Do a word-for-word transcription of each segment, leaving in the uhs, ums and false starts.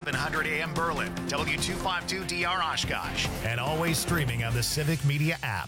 eleven hundred A M Berlin, W two fifty-two D R Oshkosh, and always streaming on the Civic Media app.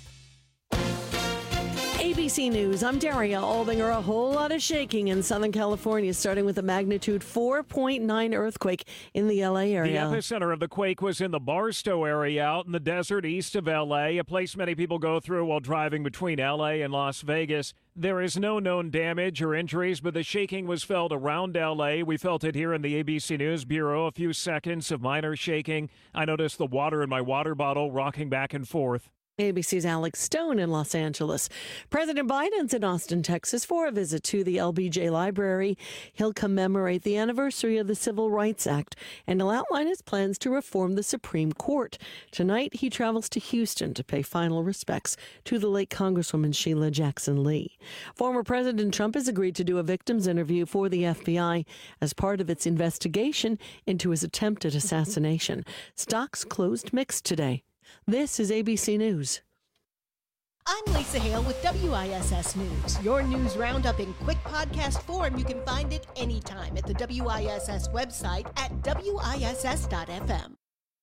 A B C News, I'm Daria Aldinger. A whole lot of shaking in Southern California, starting with a magnitude four point nine earthquake in the L A area. The epicenter of the quake was in the Barstow area out in the desert east of L A, a place many people go through while driving between L A and Las Vegas. There is no known damage or injuries, but the shaking was felt around L A. We felt it here in the A B C News Bureau. A few seconds of minor shaking. I noticed the water in my water bottle rocking back and forth. A B C's Alex Stone in Los Angeles. President Biden's in Austin, Texas for a visit to the L B J Library. He'll commemorate the anniversary of the Civil Rights Act, and he'll outline his plans to reform the Supreme Court. Tonight, he travels to Houston to pay final respects to the late Congresswoman Sheila Jackson Lee. Former President Trump has agreed to do a victim's interview for the F B I as part of its investigation into his attempted assassination. Stocks closed mixed today. This is A B C News. I'm Lisa Hale with W I S S News. Your news roundup in quick podcast form. You can find it anytime at the W I S S website at W I S S dot F M.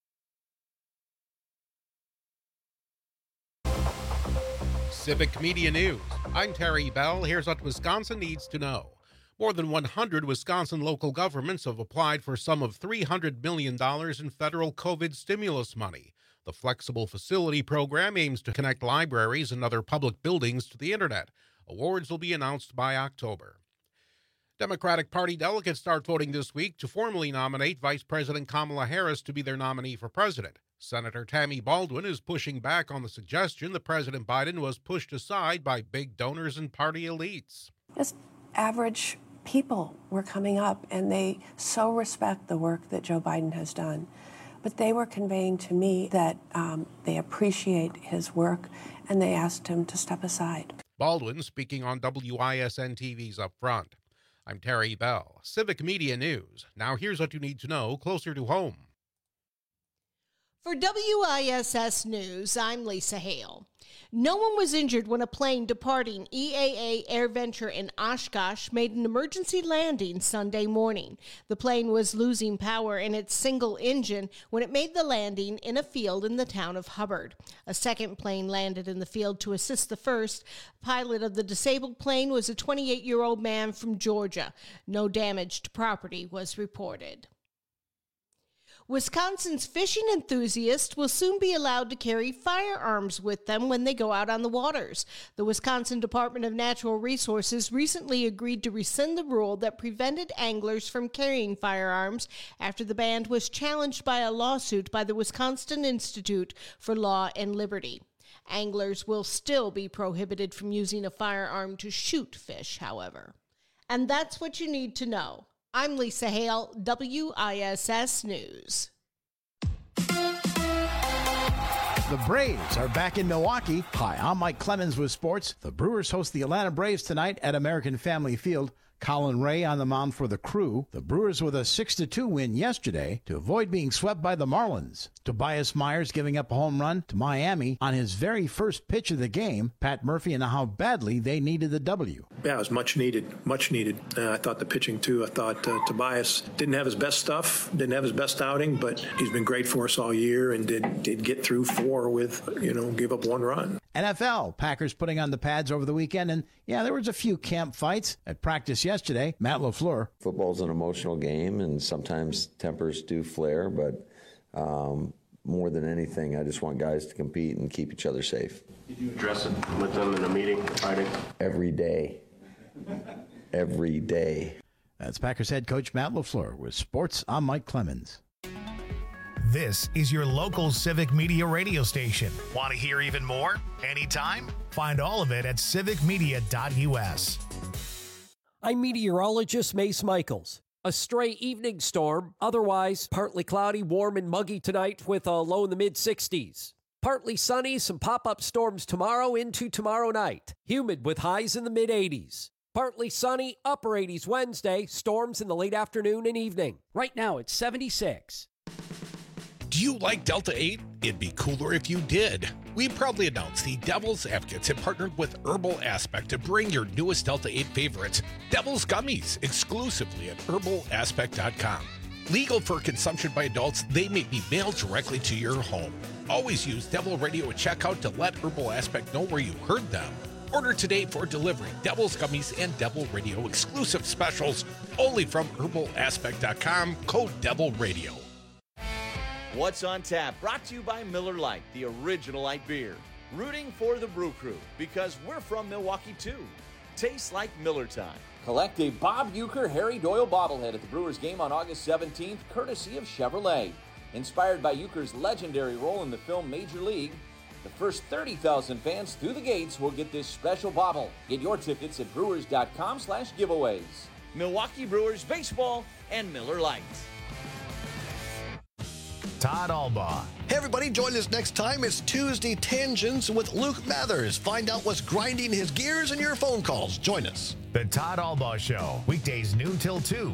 Civic Media News. I'm Terry Bell. Here's what Wisconsin needs to know. More than one hundred Wisconsin local governments have applied for some of three hundred million dollars in federal COVID stimulus money. The Flexible Facility Program aims to connect libraries and other public buildings to the Internet. Awards will be announced by October. Democratic Party delegates start voting this week to formally nominate Vice President Kamala Harris to be their nominee for president. Senator Tammy Baldwin is pushing back on the suggestion that President Biden was pushed aside by big donors and party elites. Just average people were coming up, and they so respect the work that Joe Biden has done. But they were conveying to me that um, they appreciate his work, and they asked him to step aside. Baldwin speaking on W I S N T V's Up Front. I'm Terry Bell, Civic Media News. Now here's what you need to know closer to home. For W I S S News, I'm Lisa Hale. No one was injured when a plane departing E A A AirVenture in Oshkosh made an emergency landing Sunday morning. The plane was losing power in its single engine when it made the landing in a field in the town of Hubbard. A second plane landed in the field to assist the first. Pilot of the disabled plane was a twenty-eight-year-old man from Georgia. No damage to property was reported. Wisconsin's fishing enthusiasts will soon be allowed to carry firearms with them when they go out on the waters. The Wisconsin Department of Natural Resources recently agreed to rescind the rule that prevented anglers from carrying firearms after the ban was challenged by a lawsuit by the Wisconsin Institute for Law and Liberty. Anglers will still be prohibited from using a firearm to shoot fish, however. And that's what you need to know. I'm Lisa Hale, W I S S News. The Braves are back in Milwaukee. Hi, I'm Mike Clemens with sports. The Brewers host the Atlanta Braves tonight at American Family Field. Colin Ray on the mound for the Crew. The Brewers with a six to two win yesterday to avoid being swept by the Marlins. Tobias Myers giving up a home run to Miami on his very first pitch of the game. Pat Murphy and how badly they needed the W. Yeah, it was much needed, much needed. Uh, I thought the pitching, too. I thought uh, Tobias didn't have his best stuff, didn't have his best outing, but he's been great for us all year and did, did get through four with, you know, give up one run. N F L, Packers putting on the pads over the weekend, and yeah, there was a few camp fights at practice yesterday. Matt LaFleur. Football's an emotional game, and sometimes tempers do flare, but um, more than anything, I just want guys to compete and keep each other safe. Did you address it with them in a meeting Friday? Every day. Every day. That's Packers head coach Matt LaFleur with sports. I'm Mike Clemens. This is your local Civic Media radio station. Want to hear even more? Anytime? Find all of it at civic media dot U S. I'm meteorologist Mace Michaels. A stray evening storm, otherwise partly cloudy, warm and muggy tonight with a low in the mid-sixties. Partly sunny, some pop-up storms tomorrow into tomorrow night. Humid with highs in the mid-eighties. Partly sunny, upper eighties Wednesday, storms in the late afternoon and evening. Right now it's seventy-six. Do you like Delta eight? It'd be cooler if you did. We proudly announce the Devil's Advocates have partnered with Herbal Aspect to bring your newest Delta eight favorites, Devil's Gummies, exclusively at herbal aspect dot com. Legal for consumption by adults, they may be mailed directly to your home. Always use Devil Radio at checkout to let Herbal Aspect know where you heard them. Order today for delivery. Devil's Gummies and Devil Radio exclusive specials only from herbal aspect dot com. Code Devil Radio. What's on Tap? Brought to you by Miller Lite, the original light beer. Rooting for the Brew Crew because we're from Milwaukee too. Tastes like Miller time. Collect a Bob Uecker Harry Doyle bobblehead at the Brewers game on August seventeenth, courtesy of Chevrolet. Inspired by Uecker's legendary role in the film Major League, the first thirty thousand fans through the gates will get this special bobble. Get your tickets at brewers.com slash giveaways. Milwaukee Brewers baseball and Miller Lite. Todd Albaugh. Hey everybody, join us next time. It's Tuesday Tangents with Luke Mathers. Find out what's grinding his gears in your phone calls. Join us. The Todd Albaugh Show, weekdays noon till two.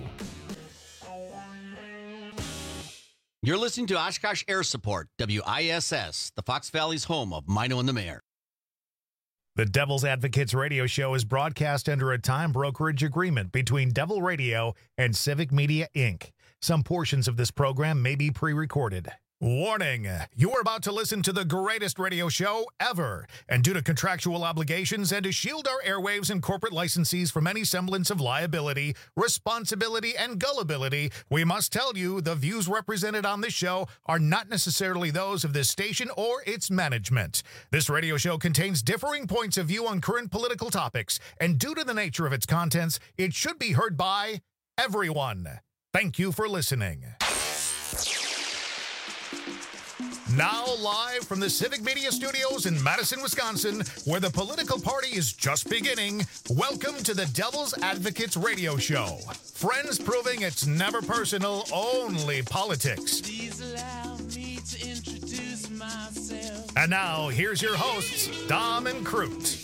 You're listening to Oshkosh Air Support, W I S S, the Fox Valley's home of Mino and the Mayor. The Devil's Advocates radio show is broadcast under a time brokerage agreement between Devil Radio and Civic Media, Incorporated. Some portions of this program may be pre-recorded. Warning, you are about to listen to the greatest radio show ever. And due to contractual obligations and to shield our airwaves and corporate licensees from any semblance of liability, responsibility, and gullibility, we must tell you the views represented on this show are not necessarily those of this station or its management. This radio show contains differing points of view on current political topics, and due to the nature of its contents, it should be heard by everyone. Thank you for listening. Now live from the Civic Media Studios in Madison, Wisconsin, where the political party is just beginning, welcome to the Devil's Advocates radio show. Friends proving it's never personal, only politics. Please allow me to introduce myself. And now, here's your hosts, Dom and Crute.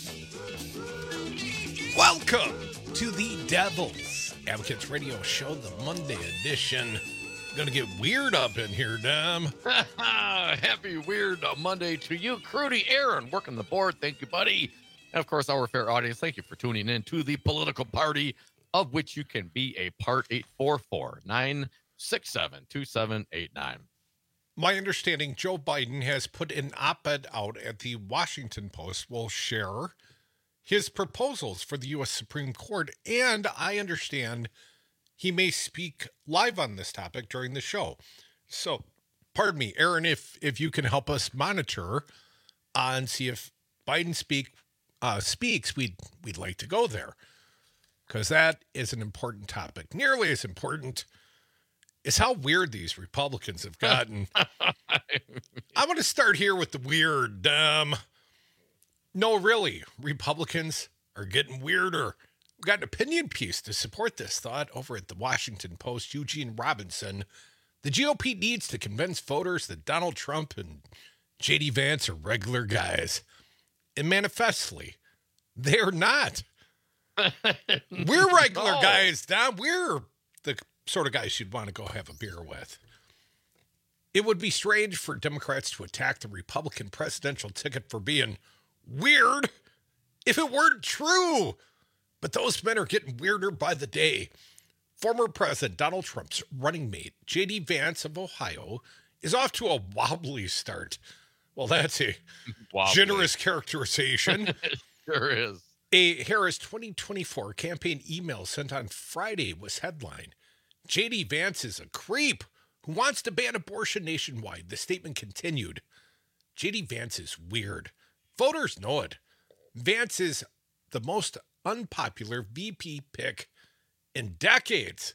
Welcome to the Devil's Advocates radio show, the Monday edition. Gonna get weird up in here, Dom. Happy Weird Monday to you, Crudy, Aaron, working the board. Thank you, buddy. And of course, our fair audience, thank you for tuning in to the political party of which you can be a part. Eight four four, nine six seven, two seven eight nine. My understanding, Joe Biden has put an op-ed out at the Washington Post. Will share his proposals for the U S Supreme Court, and I understand he may speak live on this topic during the show. So, pardon me, Aaron, if if you can help us monitor uh, and see if Biden speak uh, speaks, we'd we'd like to go there, because that is an important topic. Nearly as important is how weird these Republicans have gotten. I want to start here with the weird. Um, no, really, Republicans are getting weirder. We got an opinion piece to support this thought over at the Washington Post. Eugene Robinson. The G O P needs to convince voters that Donald Trump and J D Vance are regular guys. And manifestly, they're not. We're regular no. guys, Don. We're the sort of guys you'd want to go have a beer with. It would be strange for Democrats to attack the Republican presidential ticket for being weird if it weren't true. But those men are getting weirder by the day. Former President Donald Trump's running mate, J D Vance of Ohio, is off to a wobbly start. Well, that's a wobbly. Generous characterization. It sure is. A Harris twenty twenty-four campaign email sent on Friday was headlined, J D Vance is a creep who wants to ban abortion nationwide. The statement continued, J D Vance is weird. Voters know it. Vance is the most unpopular V P pick in decades.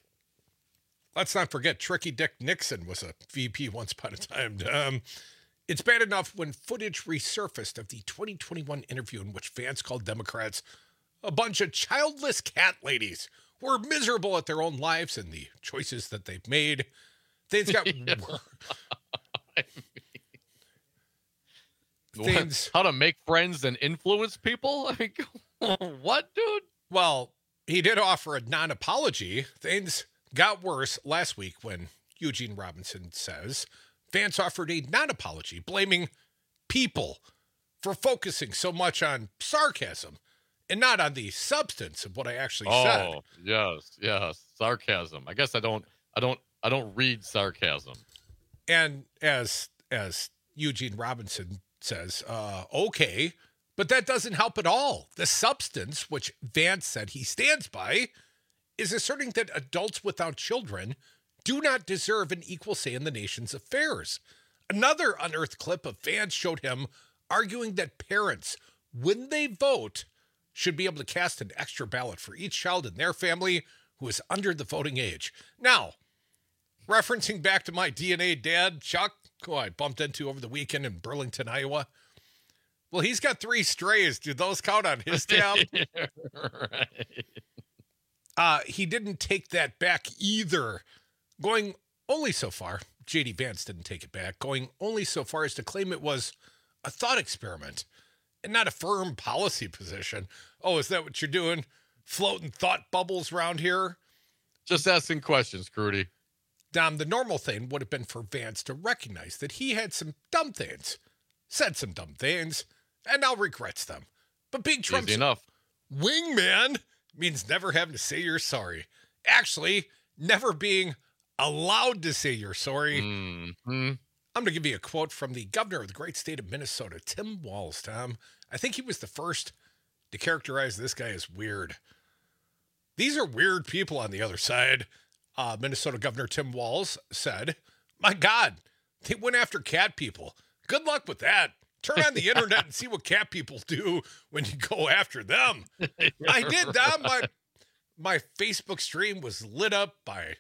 Let's not forget Tricky Dick Nixon was a V P once upon a time. Um, it's bad enough when footage resurfaced of the twenty twenty-one interview in which Vance called Democrats a bunch of childless cat ladies who are miserable at their own lives and the choices that they've made. Things got yeah. I mean, Things, how to make friends and influence people? I mean, what, dude? Well, he did offer a non-apology. Things got worse last week when Eugene Robinson says Vance offered a non-apology, blaming people for focusing so much on sarcasm and not on the substance of what I actually oh, said. Oh, yes, yes, sarcasm. I guess I don't, I don't I don't read sarcasm. And as as Eugene Robinson says, uh, okay, but that doesn't help at all. The substance, which Vance said he stands by, is asserting that adults without children do not deserve an equal say in the nation's affairs. Another unearthed clip of Vance showed him arguing that parents, when they vote, should be able to cast an extra ballot for each child in their family who is under the voting age. Now, referencing back to my D N A dad, Chuck, who I bumped into over the weekend in Burlington, Iowa. Well, he's got three strays. Do those count on his tab? Right. Uh, he didn't take that back either. Going only so far, J D Vance didn't take it back, going only so far as to claim it was a thought experiment and not a firm policy position. Oh, is that what you're doing? Floating thought bubbles around here? Just asking questions, Crudy. Dom, the normal thing would have been for Vance to recognize that he had some dumb things, said some dumb things, and now regrets them. But being Trump's enough. wingman means never having to say you're sorry. Actually, never being allowed to say you're sorry. Mm-hmm. I'm going to give you a quote from the governor of the great state of Minnesota, Tim Walz, Tom. I think he was the first to characterize this guy as weird. These are weird people on the other side. Uh, Minnesota Governor Tim Walz said, my God, they went after cat people. Good luck with that. Turn on the internet and see what cat people do when you go after them. I did that. My, my Facebook stream was lit up by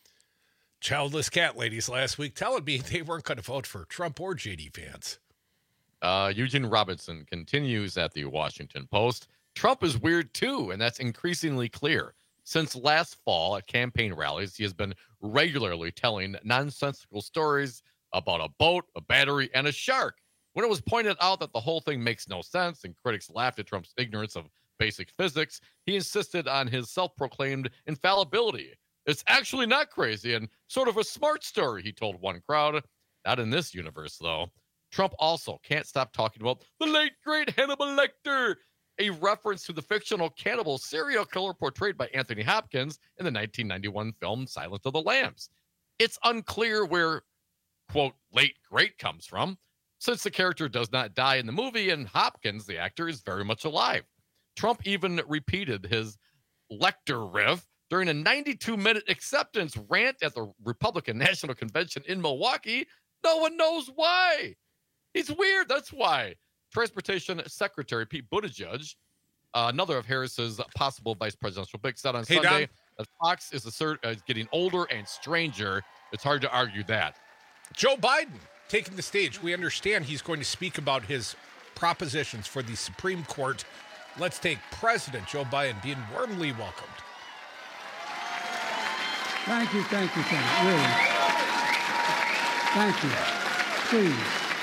childless cat ladies last week telling me they weren't going to vote for Trump or J D Vance. Uh, Eugene Robinson continues at the Washington Post. Trump is weird too, and that's increasingly clear. Since last fall at campaign rallies, he has been regularly telling nonsensical stories about a boat, a battery, and a shark. When it was pointed out that the whole thing makes no sense and critics laughed at Trump's ignorance of basic physics, he insisted on his self-proclaimed infallibility. It's actually not crazy and sort of a smart story, he told one crowd. Not in this universe, though. Trump also can't stop talking about the late, great Hannibal Lecter, a reference to the fictional cannibal serial killer portrayed by Anthony Hopkins in the nineteen ninety-one film Silence of the Lambs. It's unclear where, quote, late great comes from, since the character does not die in the movie and Hopkins, the actor, is very much alive. Trump even repeated his Lecter riff during a ninety-two minute acceptance rant at the Republican National Convention in Milwaukee. No one knows why. He's weird, that's why. Transportation Secretary Pete Buttigieg, uh, another of Harris's possible vice presidential picks, said on hey, Sunday Don. that Fox is, assert, uh, is getting older and stranger. It's hard to argue that. Joe Biden taking the stage. We understand he's going to speak about his propositions for the Supreme Court. Let's take President Joe Biden being warmly welcomed. Thank you, thank you, thank you. Really. Thank you. Please.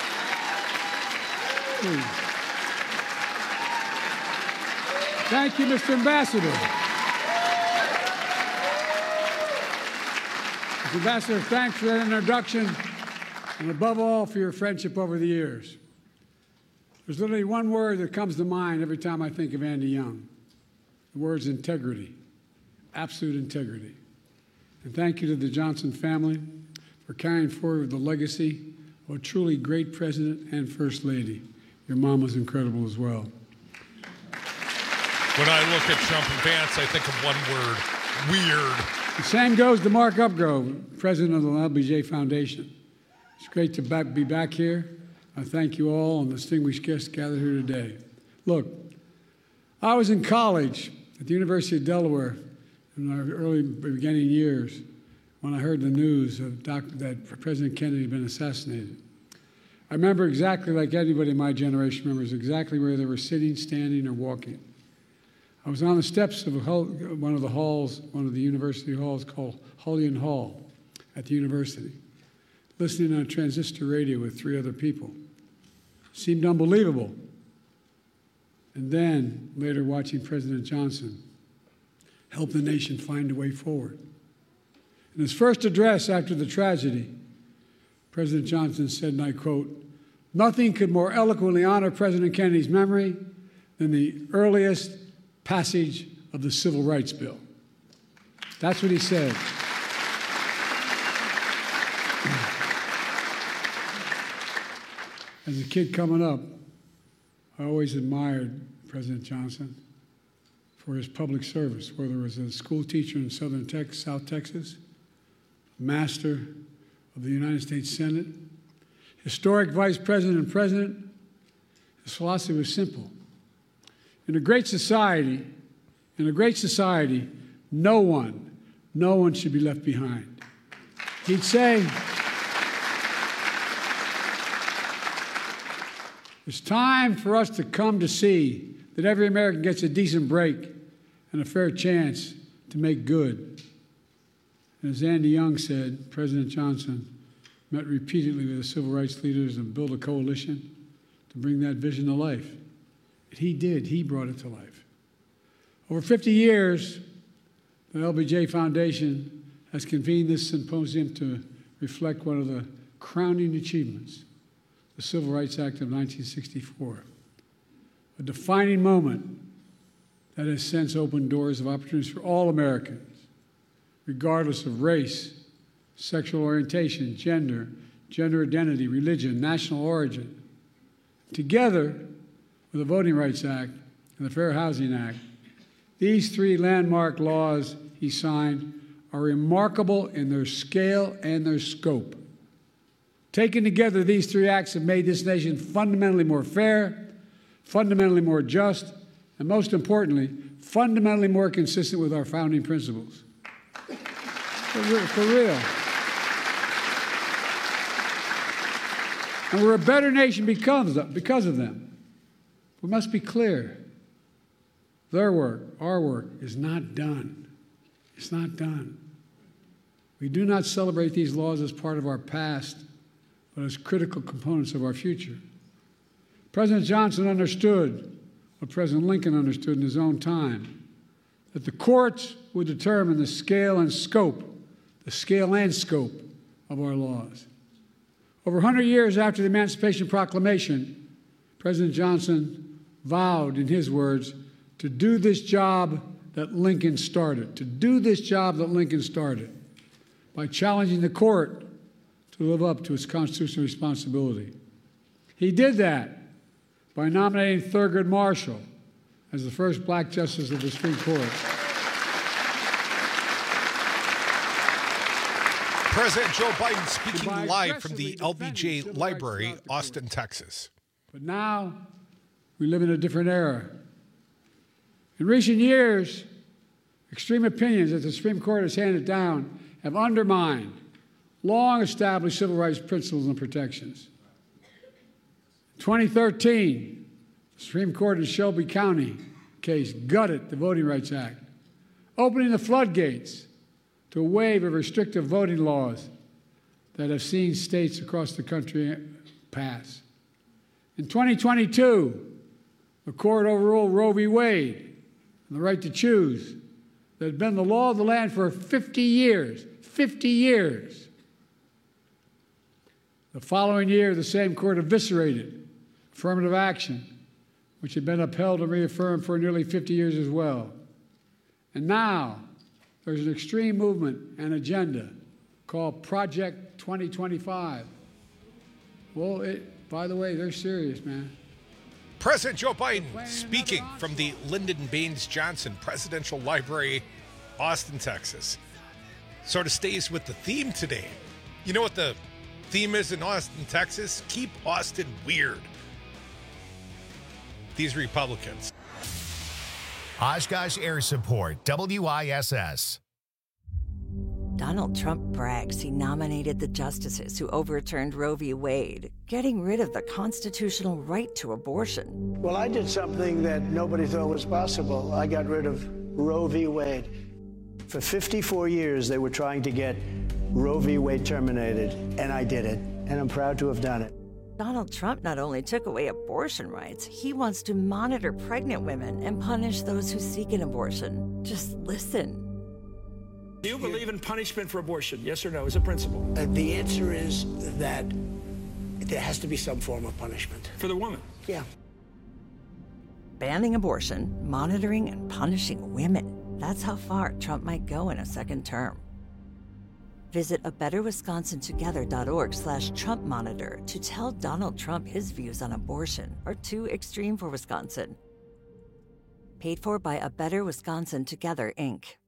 Please. Thank you, Mister Ambassador. Mister Ambassador, thanks for that introduction, and above all, for your friendship over the years. There's literally one word that comes to mind every time I think of Andy Young. The word's integrity, absolute integrity. And thank you to the Johnson family for carrying forward the legacy of a truly great president and first lady. Your mom was incredible as well. When I look at Trump and Vance, I think of one word, weird. The same goes to Mark Upgrove, president of the L B J Foundation. It's great to back, be back here. I thank you all and distinguished guests gathered here today. Look, I was in college at the University of Delaware in our early beginning years when I heard the news of Doctor that President Kennedy had been assassinated. I remember exactly like anybody in my generation remembers exactly where they were sitting, standing, or walking. I was on the steps of a, one of the halls, one of the university halls called Hullion Hall at the university, listening on a transistor radio with three other people. It seemed unbelievable. And then, later watching President Johnson help the nation find a way forward. In his first address after the tragedy, President Johnson said, and I quote, "Nothing could more eloquently honor President Kennedy's memory than the earliest passage of the Civil Rights Bill." That's what he said. As a kid coming up, I always admired President Johnson for his public service, whether it was a school teacher in Southern Texas, South Texas, master of the United States Senate, historic vice president and president. His philosophy was simple. In a great society, in a great society, no one, no one should be left behind. He'd say, it's time for us to come to see that every American gets a decent break and a fair chance to make good. And as Andy Young said, President Johnson met repeatedly with the civil rights leaders and built a coalition to bring that vision to life. And he did. He brought it to life. Over fifty years, the L B J Foundation has convened this symposium to reflect one of the crowning achievements, the Civil Rights Act of nineteen sixty-four, a defining moment that has since opened doors of opportunities for all Americans, regardless of race, sexual orientation, gender, gender identity, religion, national origin. Together with the Voting Rights Act and the Fair Housing Act, these three landmark laws he signed are remarkable in their scale and their scope. Taken together, these three acts have made this nation fundamentally more fair, fundamentally more just, and most importantly, fundamentally more consistent with our founding principles. For real. For real. And we're a better nation because of, because of them. We must be clear. Their work, our work, is not done. It's not done. We do not celebrate these laws as part of our past, but as critical components of our future. President Johnson understood what President Lincoln understood in his own time, that the courts would determine the scale and scope, the scale and scope of our laws. Over one hundred years after the Emancipation Proclamation, President Johnson vowed, in his words, to do this job that Lincoln started, to do this job that Lincoln started, by challenging the court to live up to its constitutional responsibility. He did that by nominating Thurgood Marshall as the first black justice of the Supreme Court. President Joe Biden speaking live from the L B J Library, Austin, Texas. But now we live in a different era. In recent years, extreme opinions that the Supreme Court has handed down have undermined long-established civil rights principles and protections. In twenty thirteen, the Supreme Court in Shelby County case gutted the Voting Rights Act, opening the floodgates to a wave of restrictive voting laws that have seen states across the country pass. In twenty twenty-two, the court overruled Roe v. Wade and the right to choose that had been the law of the land for fifty years. fifty years. The following year, the same court eviscerated affirmative action, which had been upheld and reaffirmed for nearly fifty years as well. And now, there's an extreme movement and agenda called Project twenty twenty-five. Well, it, by the way, they're serious, man. President Joe Biden speaking from the Lyndon Baines Johnson Presidential Library, Austin, Texas. Sort of stays with the theme today. You know what the theme is in Austin, Texas? Keep Austin weird. These Republicans. Oshkosh Air Support, W I S S. Donald Trump brags he nominated the justices who overturned Roe v. Wade, getting rid of the constitutional right to abortion. Well, I did something that nobody thought was possible. I got rid of Roe v. Wade. For fifty-four years, they were trying to get Roe v. Wade terminated, and I did it, and I'm proud to have done it. Donald Trump not only took away abortion rights, he wants to monitor pregnant women and punish those who seek an abortion. Just listen. Do you believe in punishment for abortion, yes or no, as a principle? Uh, the answer is that there has to be some form of punishment. For the woman? Yeah. Banning abortion, monitoring and punishing women. That's how far Trump might go in a second term. Visit a better wisconsin together dot org slash Trump Monitor to tell Donald Trump his views on abortion are too extreme for Wisconsin. Paid for by A Better Wisconsin Together, Incorporated.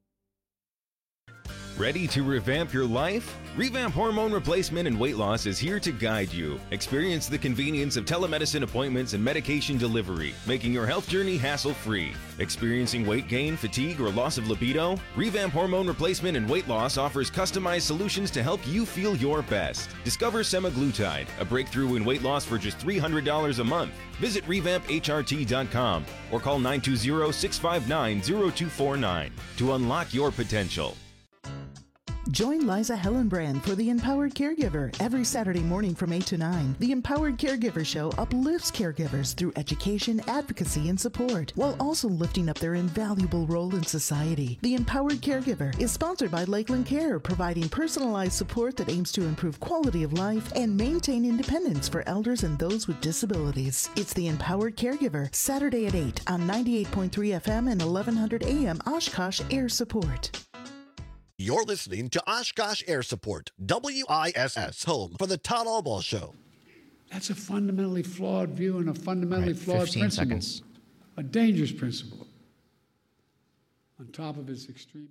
Ready to revamp your life? Revamp Hormone Replacement and Weight Loss is here to guide you. Experience the convenience of telemedicine appointments and medication delivery, making your health journey hassle-free. Experiencing weight gain, fatigue, or loss of libido? Revamp Hormone Replacement and Weight Loss offers customized solutions to help you feel your best. Discover semaglutide, a breakthrough in weight loss for just three hundred dollars a month. Visit revamp H R T dot com or call nine two zero, six five nine, zero two four nine to unlock your potential. Join Liza Hellenbrand for The Empowered Caregiver every Saturday morning from eight to nine. The Empowered Caregiver Show uplifts caregivers through education, advocacy, and support, while also lifting up their invaluable role in society. The Empowered Caregiver is sponsored by Lakeland Care, providing personalized support that aims to improve quality of life and maintain independence for elders and those with disabilities. It's The Empowered Caregiver, Saturday at eight on ninety-eight point three F M and eleven hundred A M Oshkosh Air Support. You're listening to Oshkosh Air Support, W I S S, home for the Todd Albaugh Show. That's a fundamentally flawed view and a fundamentally right, flawed fifteen principle. Seconds. A dangerous principle. On top of its extreme.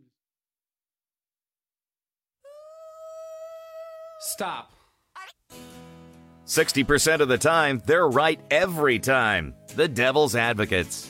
Stop. sixty percent of the time, they're right every time. The Devil's Advocates.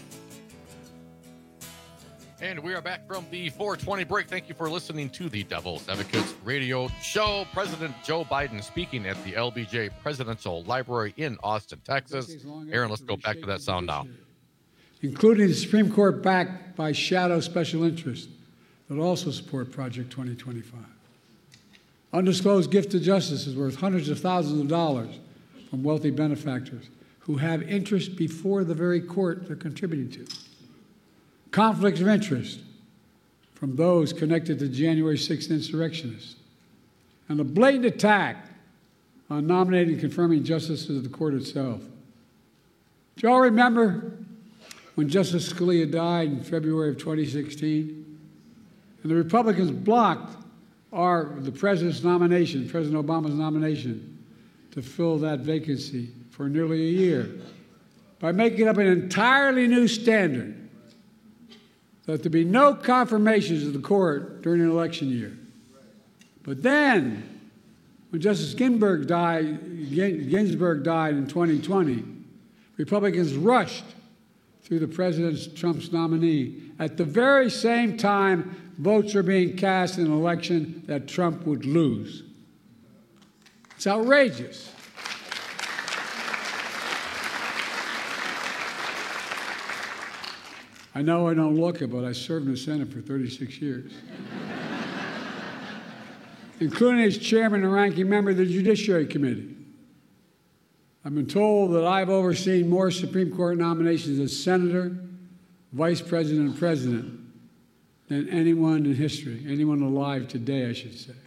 And we are back from the four twenty break. Thank you for listening to the Devil's Advocates radio show. President Joe Biden speaking at the L B J Presidential Library in Austin, Texas. Aaron, let's go back to that sound now. Including the Supreme Court backed by shadow special interests that also support Project twenty twenty-five. Undisclosed gift to justice is worth hundreds of thousands of dollars from wealthy benefactors who have interest before the very court they're contributing to. Conflicts of interest from those connected to January sixth insurrectionists, and a blatant attack on nominating and confirming justices of the court itself. Do you all remember when Justice Scalia died in February of twenty sixteen? And the Republicans blocked our, the president's nomination, President Obama's nomination, to fill that vacancy for nearly a year by making up an entirely new standard that there be no confirmations of the court during an election year. But then, when Justice Ginsburg died, Ginsburg died in twenty twenty, Republicans rushed through the President Trump's nominee at the very same time votes are being cast in an election that Trump would lose. It's outrageous. I know I don't look it, but I served in the Senate for thirty-six years. Including as chairman and ranking member of the Judiciary Committee. I've been told that I've overseen more Supreme Court nominations as senator, vice president, and president than anyone in history, anyone alive today, I should say.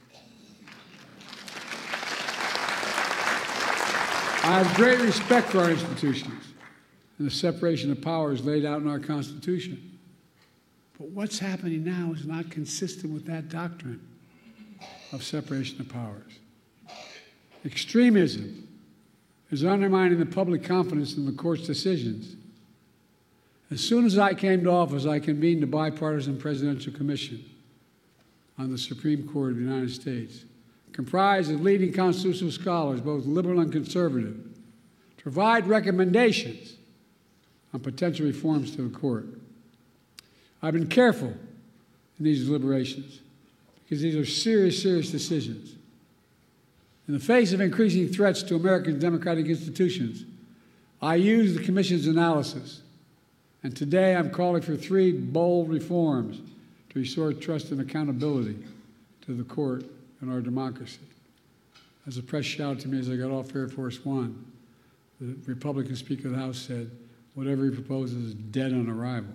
I have great respect for our institutions and the separation of powers laid out in our Constitution. But what's happening now is not consistent with that doctrine of separation of powers. Extremism is undermining the public confidence in the court's decisions. As soon as I came to office, I convened a bipartisan presidential commission on the Supreme Court of the United States, comprised of leading constitutional scholars, both liberal and conservative, to provide recommendations on potential reforms to the court. I've been careful in these deliberations because these are serious, serious decisions. In the face of increasing threats to American democratic institutions, I use the Commission's analysis, and today I'm calling for three bold reforms to restore trust and accountability to the court and our democracy. As the press shouted to me as I got off Air Force One, the Republican Speaker of the House said, whatever he proposes is dead on arrival.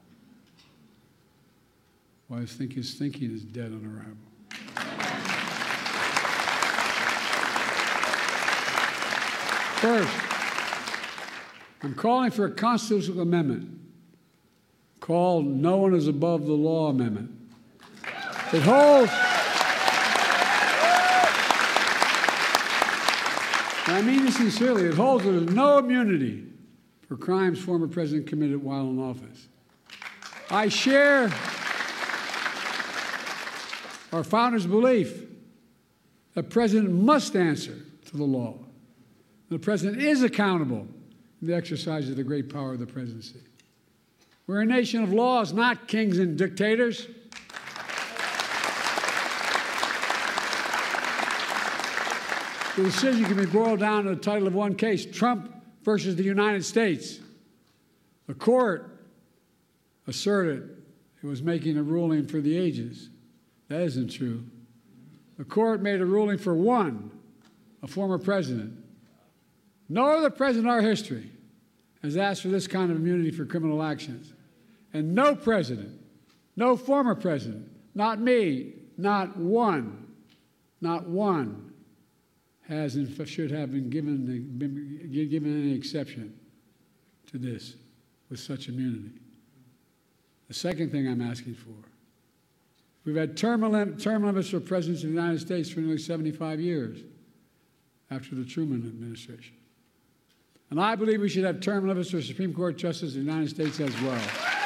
Well, I think his thinking is dead on arrival. First, I'm calling for a constitutional amendment called No One is Above the Law Amendment. It holds, And I mean this sincerely. It holds that there's no immunity for crimes former president committed while in office. I share our founders' belief that the president must answer to the law. The president is accountable in the exercise of the great power of the presidency. We're a nation of laws, not kings and dictators. The decision can be boiled down to the title of one case, Trump versus the United States. The court asserted it was making a ruling for the ages. That isn't true. The court made a ruling for one, a former president. No other president in our history has asked for this kind of immunity for criminal actions. And no president, no former president, not me, not one, not one, has and should have been given, been given any exception to this with such immunity. The second thing I'm asking for, we've had term, lim- term limits for presidents of the United States for nearly seventy-five years after the Truman administration. And I believe we should have term limits for Supreme Court justices of the United States as well.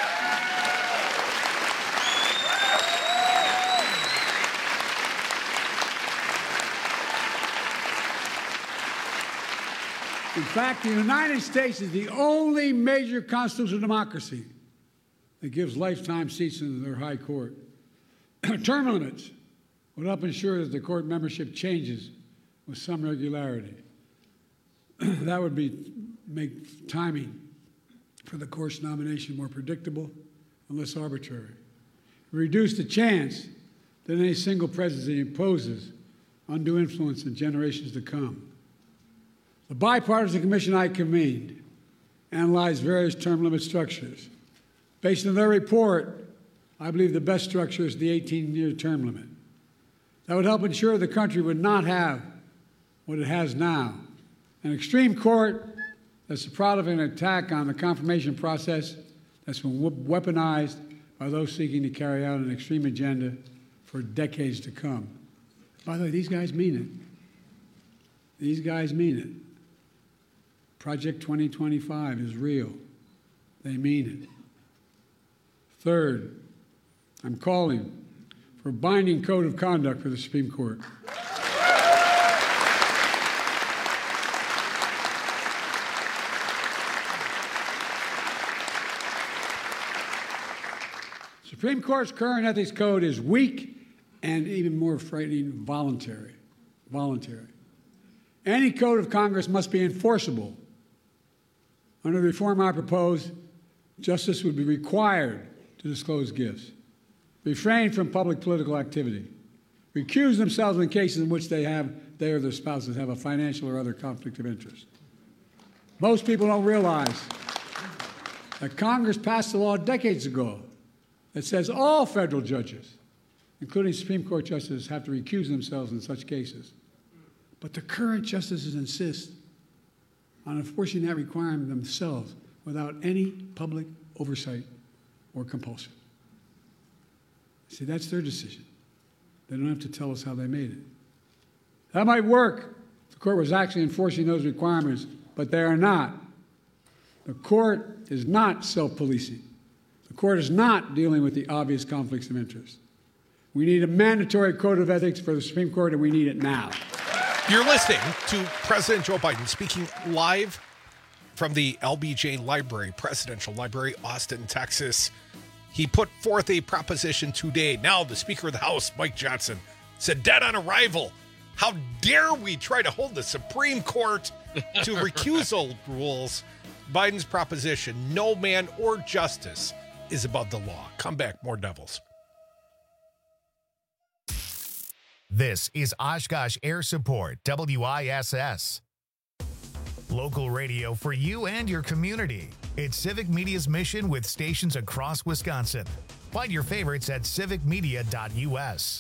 In fact, the United States is the only major constitutional democracy that gives lifetime seats in their high court. Term limits would help ensure that the court membership changes with some regularity. That would be make timing for the court's nomination more predictable and less arbitrary. Reduce the chance that any single presidency imposes undue influence in generations to come. The bipartisan commission I convened analyzed various term limit structures. Based on their report, I believe the best structure is the eighteen-year term limit. That would help ensure the country would not have what it has now, an extreme court that's the product of an attack on the confirmation process that's been weaponized by those seeking to carry out an extreme agenda for decades to come. By the way, these guys mean it. These guys mean it. Project twenty twenty-five is real. They mean it. Third, I'm calling for a binding code of conduct for the Supreme Court. Supreme Court's current ethics code is weak and even more frightening, voluntary. Voluntary. Any code of Congress must be enforceable. Under the reform I propose, justice would be required to disclose gifts, refrain from public political activity, recuse themselves in cases in which they have, they or their spouses have a financial or other conflict of interest. Most people don't realize that Congress passed a law decades ago that says all federal judges, including Supreme Court justices, have to recuse themselves in such cases. But the current justices insist on enforcing that requirement themselves without any public oversight or compulsion. See, that's their decision. They don't have to tell us how they made it. That might work if the court was actually enforcing those requirements, but they are not. The court is not self-policing. The court is not dealing with the obvious conflicts of interest. We need a mandatory code of ethics for the Supreme Court, and we need it now. You're listening to President Joe Biden speaking live from the L B J Library, Presidential Library, Austin, Texas. He put forth a proposition today. Now the Speaker of the House, Mike Johnson, said dead on arrival. How dare we try to hold the Supreme Court to recusal rules? Biden's proposition, no man or justice is above the law. Come back, more Devils. This is Oshkosh Air Support, W I S S. Local radio for you and your community. It's Civic Media's mission with stations across Wisconsin. Find your favorites at civic media dot U S.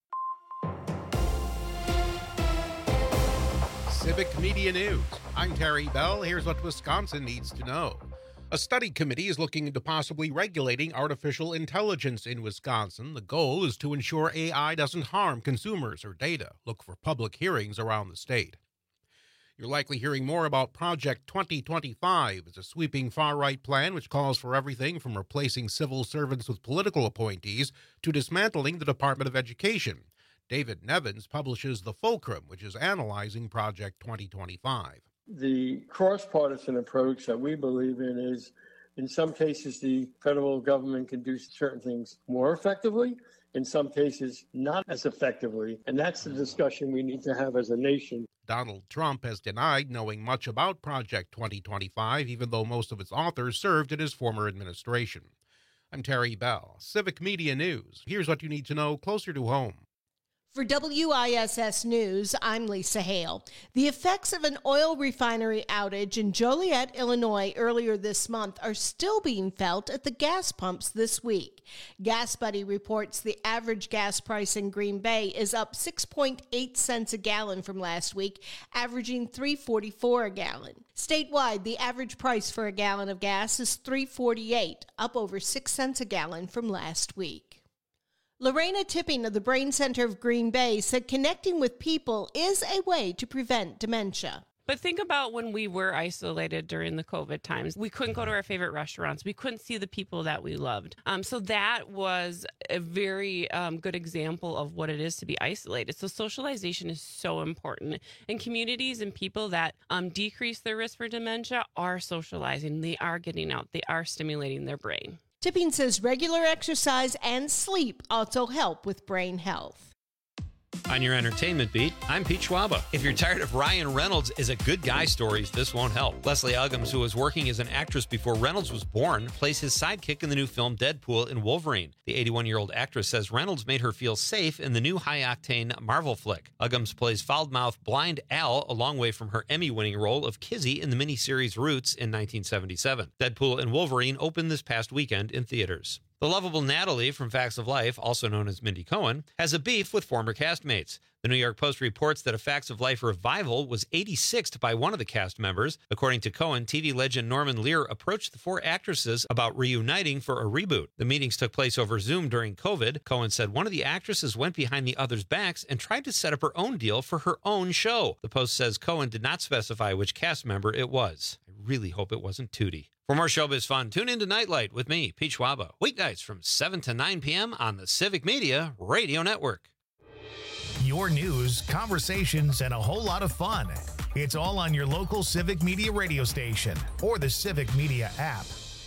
Civic Media News. I'm Terry Bell. Here's what Wisconsin needs to know. A study committee is looking into possibly regulating artificial intelligence in Wisconsin. The goal is to ensure A I doesn't harm consumers or data. Look for public hearings around the state. You're likely hearing more about Project twenty twenty-five. It's a sweeping far-right plan which calls for everything from replacing civil servants with political appointees to dismantling the Department of Education. David Nevins publishes The Fulcrum, which is analyzing Project twenty twenty-five. The cross-partisan approach that we believe in is, in some cases, the federal government can do certain things more effectively, in some cases not as effectively, and that's the discussion we need to have as a nation. Donald Trump has denied knowing much about Project twenty twenty-five, even though most of its authors served in his former administration. I'm Terry Bell, Civic Media News. Here's what you need to know closer to home. For W I S S News, I'm Lisa Hale. The effects of an oil refinery outage in Joliet, Illinois earlier this month are still being felt at the gas pumps this week. GasBuddy reports the average gas price in Green Bay is up six point eight cents a gallon from last week, averaging three dollars and forty-four cents a gallon. Statewide, the average price for a gallon of gas is three dollars and forty-eight cents, up over six cents a gallon from last week. Lorena Tipping of the Brain Center of Green Bay said connecting with people is a way to prevent dementia. But think about when we were isolated during the COVID times. We couldn't go to our favorite restaurants. We couldn't see the people that we loved. Um, so that was a very um, good example of what it is to be isolated. So socialization is so important. And communities and people that um, decrease their risk for dementia are socializing. They are getting out. They are stimulating their brain. Tipping says regular exercise and sleep also help with brain health. On your entertainment beat, I'm Pete Schwaba. If you're tired of Ryan Reynolds as a good guy stories, this won't help. Leslie Uggams, who was working as an actress before Reynolds was born, plays his sidekick in the new film Deadpool and Wolverine. The eighty-one-year-old actress says Reynolds made her feel safe in the new high-octane Marvel flick. Uggams plays foul-mouthed blind Al a long way from her Emmy-winning role of Kizzy in the miniseries Roots in nineteen seventy-seven. Deadpool and Wolverine opened this past weekend in theaters. The lovable Natalie from Facts of Life, also known as Mindy Cohn, has a beef with former castmates. The New York Post reports that a Facts of Life revival was eighty-sixth by one of the cast members. According to Cohen, T V legend Norman Lear approached the four actresses about reuniting for a reboot. The meetings took place over Zoom during COVID. Cohen said one of the actresses went behind the other's backs and tried to set up her own deal for her own show. The Post says Cohen did not specify which cast member it was. I really hope it wasn't Tootie. For more showbiz fun, tune in to Nightlight with me, Pete Schwaba, weeknights from seven to nine p.m. on the Civic Media Radio Network. Your news, conversations, and a whole lot of fun. It's all on your local Civic Media radio station or the Civic Media app.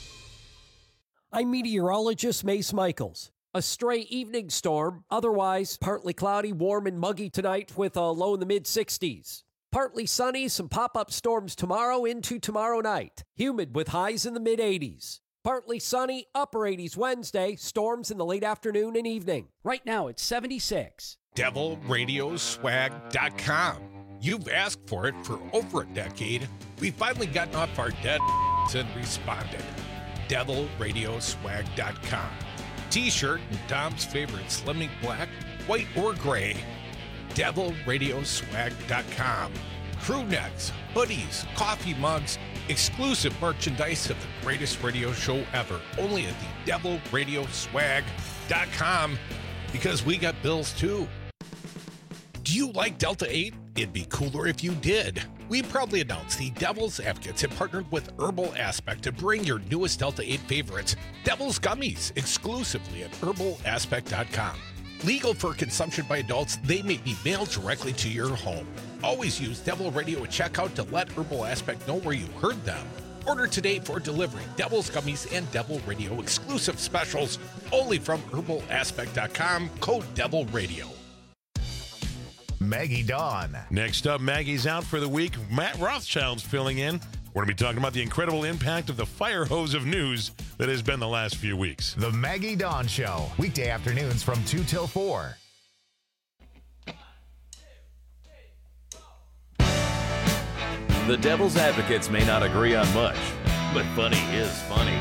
I'm meteorologist Mace Michaels. A stray evening storm, otherwise partly cloudy, warm and muggy tonight with a low in the mid sixties. Partly sunny, some pop-up storms tomorrow into tomorrow night. Humid with highs in the mid eighties. Partly sunny, upper eighties Wednesday, storms in the late afternoon and evening. Right now it's seventy-six. devil radio swag dot com. You've asked for it for over a decade. We've finally gotten off our dead and responded. devil radio swag dot com. T-shirt in Tom's favorite Slimming Black, white or gray. devil radio swag dot com. Crew necks, hoodies, coffee mugs, exclusive merchandise of the greatest radio show ever. Only at the devil radio swag dot com, because we got bills too. Do you like Delta eight? It'd be cooler if you did. We proudly announce the Devil's Advocates have partnered with Herbal Aspect to bring your newest Delta eight favorites, Devil's Gummies, exclusively at herbal aspect dot com. Legal for consumption by adults, they may be mailed directly to your home. Always use Devil Radio at checkout to let Herbal Aspect know where you heard them. Order today for delivery. Devil's Gummies and Devil Radio exclusive specials only from herbal aspect dot com, code Devil Radio. Maggie Dawn. Next up, Maggie's out for the week. Matt Rothschild's filling in. We're going to be talking about the incredible impact of the fire hose of news that has been the last few weeks. The Maggie Dawn Show, weekday afternoons from two till four. The Devil's Advocates may not agree on much, but funny is funny.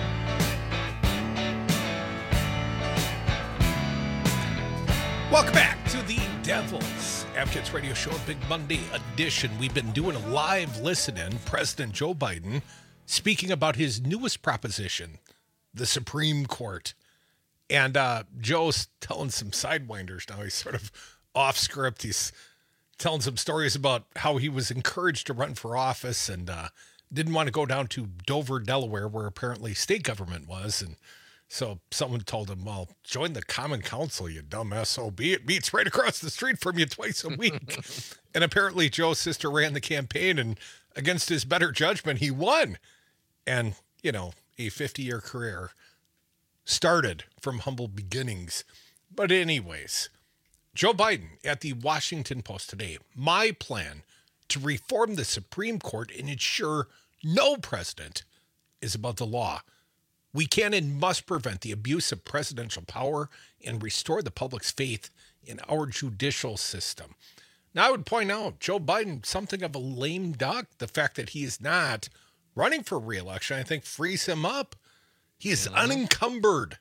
Welcome back to the Devil's Advocates Radio Show, Big Monday edition. We've been doing a live listen-in. President Joe Biden speaking about his newest proposition, the Supreme Court. And uh, Joe's telling some sidewinders now. He's sort of off script. He's telling some stories about how he was encouraged to run for office and uh, didn't want to go down to Dover, Delaware, where apparently state government was. And so someone told him, well, join the Common Council, you dumb S O B. It meets right across the street from you twice a week. And apparently Joe's sister ran the campaign, and against his better judgment, he won. And, you know, a fifty-year career started from humble beginnings. But anyways, Joe Biden at the Washington Post today, my plan to reform the Supreme Court and ensure no president is above the law. We can and must prevent the abuse of presidential power and restore the public's faith in our judicial system. Now, I would point out, Joe Biden, something of a lame duck. The fact that he is not running for re-election, I think, frees him up. He is mm-hmm. unencumbered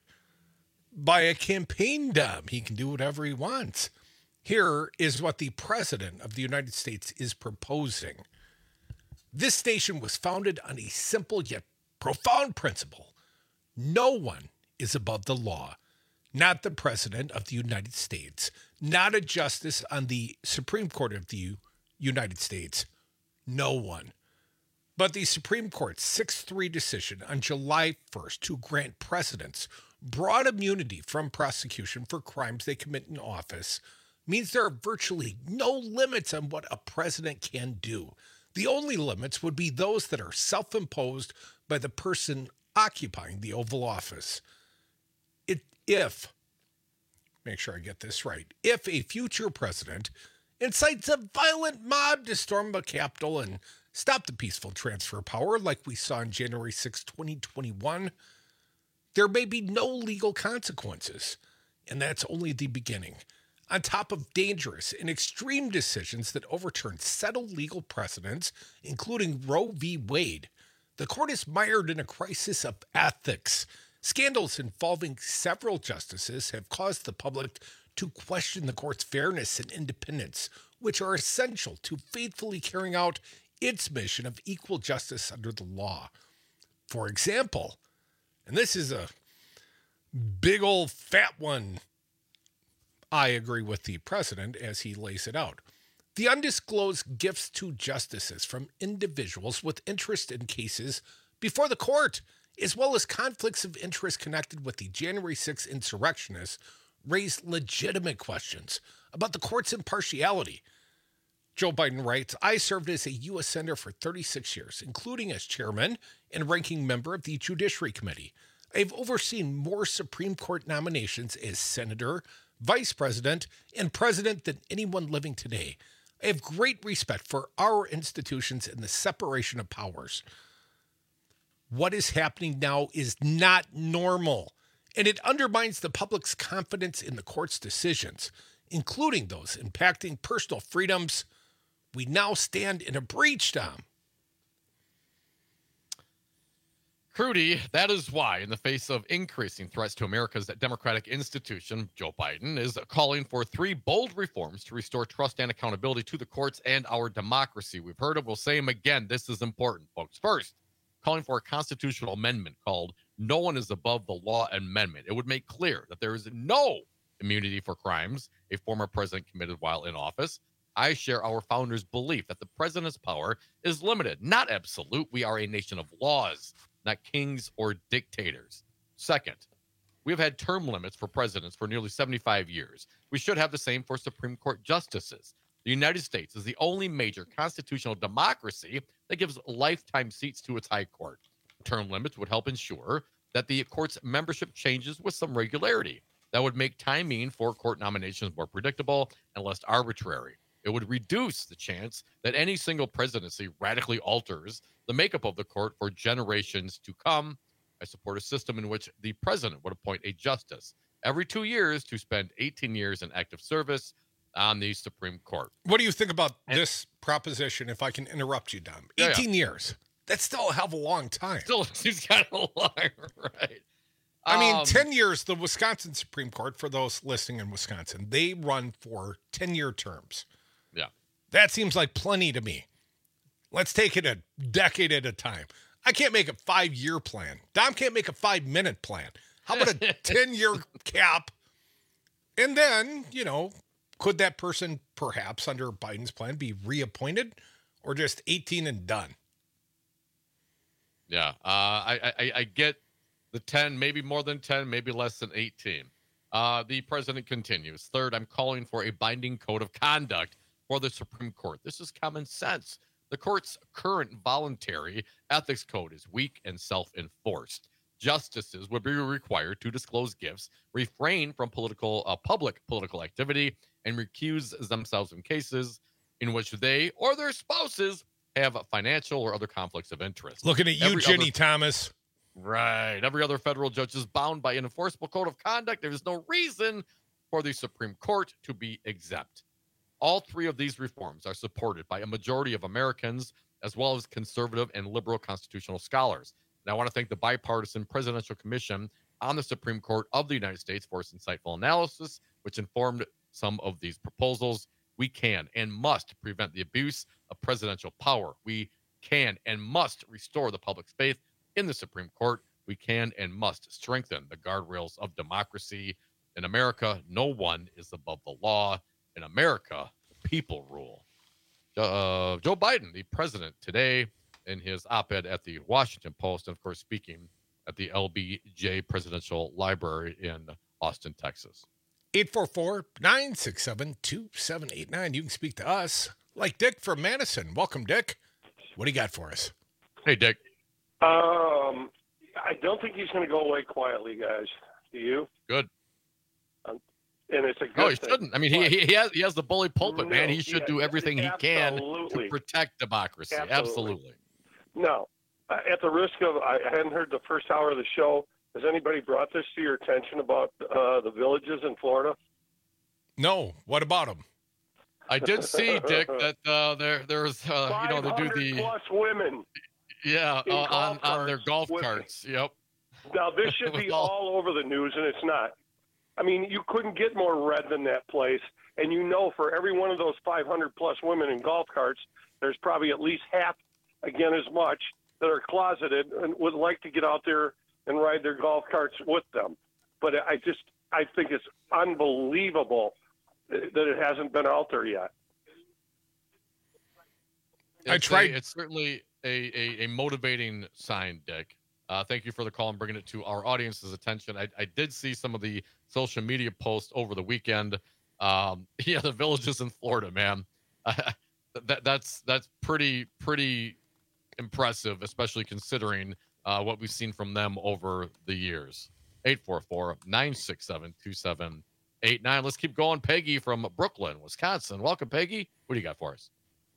by a campaign dump. He can do whatever he wants. Here is what the President of the United States is proposing. This station was founded on a simple yet profound principle. No one is above the law. Not the President of the United States. Not a justice on the Supreme Court of the United States. No one. But the Supreme Court's six three decision on July first to grant presidents broad immunity from prosecution for crimes they commit in office means there are virtually no limits on what a president can do. The only limits would be those that are self-imposed by the person occupying the Oval Office. It, if, make sure I get this right, if a future president incites a violent mob to storm the Capitol and stop the peaceful transfer of power like we saw on January sixth, twenty twenty-one, there may be no legal consequences, and that's only the beginning. On top of dangerous and extreme decisions that overturn settled legal precedents, including Roe v. Wade, the court is mired in a crisis of ethics. Scandals involving several justices have caused the public to question the court's fairness and independence, which are essential to faithfully carrying out its mission of equal justice under the law. For example, and this is a big old fat one, I agree with the president as he lays it out. The undisclosed gifts to justices from individuals with interest in cases before the court, as well as conflicts of interest connected with the January sixth insurrectionists, raised legitimate questions about the court's impartiality. Joe Biden writes, I served as a U S Senator for thirty-six years, including as chairman and ranking member of the Judiciary Committee. I've overseen more Supreme Court nominations as senator, vice president, and president than anyone living today. I have great respect for our institutions and the separation of powers. What is happening now is not normal, and it undermines the public's confidence in the court's decisions, including those impacting personal freedoms. We now stand in a breach, Tom. Crudy, that is why, in the face of increasing threats to America's democratic institution, Joe Biden is calling for three bold reforms to restore trust and accountability to the courts and our democracy. We've heard it. We'll say them again. This is important, folks. First, calling for a constitutional amendment called No One is Above the Law Amendment. It would make clear that there is no immunity for crimes a former president committed while in office. I share our founders' belief that the president's power is limited, not absolute. We are a nation of laws, not kings or dictators. Second, we have had term limits for presidents for nearly seventy-five years. We should have the same for Supreme Court justices. The United States is the only major constitutional democracy that gives lifetime seats to its high court. Term limits would help ensure that the court's membership changes with some regularity. That would make timing for court nominations more predictable and less arbitrary. It would reduce the chance that any single presidency radically alters the makeup of the court for generations to come. I support a system in which the president would appoint a justice every two years to spend eighteen years in active service on the Supreme Court. What do you think about and, this proposition, if I can interrupt you, Dom? eighteen yeah, yeah. years. That's still a hell of a long time. Still seems kind of long, right? I mean, um, ten years, the Wisconsin Supreme Court, for those listening in Wisconsin, they run for ten-year terms. Yeah. That seems like plenty to me. Let's take it a decade at a time. I can't make a five-year plan. Dom can't make a five-minute plan. How about a ten-year cap? And then, you know, could that person perhaps under Biden's plan be reappointed or just eighteen and done? Yeah, uh, I, I I get the ten, maybe more than ten, maybe less than eighteen. Uh, the president continues. Third, I'm calling for a binding code of conduct for the Supreme Court. This is common sense. The court's current voluntary ethics code is weak and self-enforced. Justices would be required to disclose gifts, refrain from political, uh, public political activity, and recuse themselves in cases in which they or their spouses have financial or other conflicts of interest. Looking at you, Every Ginny other- Thomas. Right. Every other federal judge is bound by an enforceable code of conduct. There is no reason for the Supreme Court to be exempt. All three of these reforms are supported by a majority of Americans, as well as conservative and liberal constitutional scholars. And I want to thank the Bipartisan Presidential Commission on the Supreme Court of the United States for its insightful analysis, which informed some of these proposals. We can and must prevent the abuse of presidential power. We can and must restore the public's faith in the Supreme Court. We can and must strengthen the guardrails of democracy. In America, no one is above the law. In America, the people rule. Uh, Joe Biden, the president, today in his op-ed at the Washington Post, and of course speaking at the L B J Presidential Library in Austin, Texas. eight four four, nine six seven, two seven eight nine. You can speak to us like Dick from Madison. Welcome, Dick. What do you got for us? Hey, Dick. Um, I don't think he's going to go away quietly, guys. Do you? Good. Um, and it's a good No, he thing. shouldn't. I mean, he, he has he has the bully pulpit, man. No, He should yeah, do everything he can absolutely. to protect democracy. Absolutely. Absolutely. No. Uh, at the risk of, I hadn't heard the first hour of the show. Has anybody brought this to your attention about uh, the villages in Florida? No. What about them? I did see, Dick, that uh, there there's uh, you know they do the plus women. Yeah, in uh, on golf on their carts golf with- carts. Yep. Now, this should With be all- all over the news, and it's not. I mean, you couldn't get more red than that place. And you know, for every one of those five hundred plus women in golf carts, there's probably at least half, again, as much, that are closeted and would like to get out there and ride their golf carts with them. But I just, I think it's unbelievable that it hasn't been out there yet. It's I tried- A, it's certainly a, a, a motivating sign, Dick. Uh, thank you for the call and bringing it to our audience's attention. I, I did see some of the social media posts over the weekend. Um, yeah, the villages in Florida, man. Uh, that that's that's pretty pretty impressive, especially considering uh, what we've seen from them over the years. eight four four, nine six seven, two seven eight nine. Let's keep going. Peggy from Brooklyn, Wisconsin. Welcome, Peggy. What do you got for us?